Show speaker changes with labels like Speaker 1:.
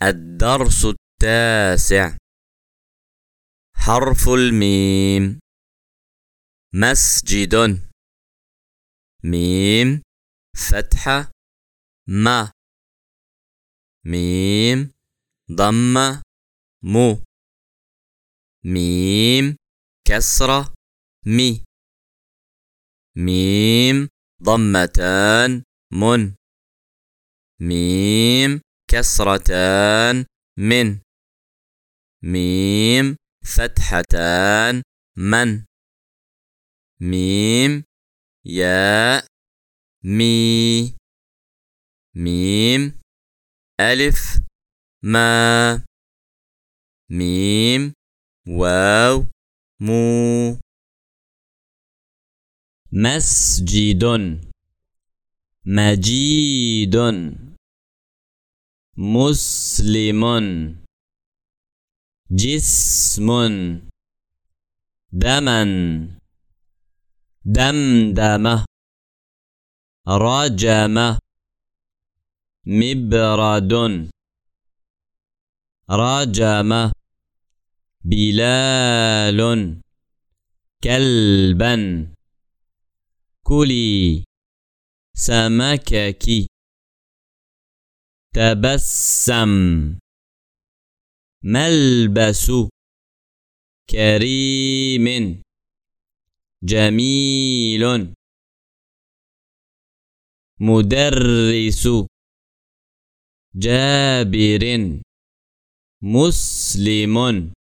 Speaker 1: الدرس التاسع. حرف الميم. مسجد. ميم فتحة ما. ميم ضمة مو. ميم كسرة مي. ميم ضمتان من. ميم كسرتان من. ميم فتحتان من. ميم ياء مي. ميم ألف ما. ميم واو مو. مسجد. مجيد. مسلم. جسم. دما. دمدمة. رجم. مبرد. رجم. بلال. كلبا. كلي. سمكك. تبسم. ملبس. كريم. جميل. مدرس. جابر. مسلم.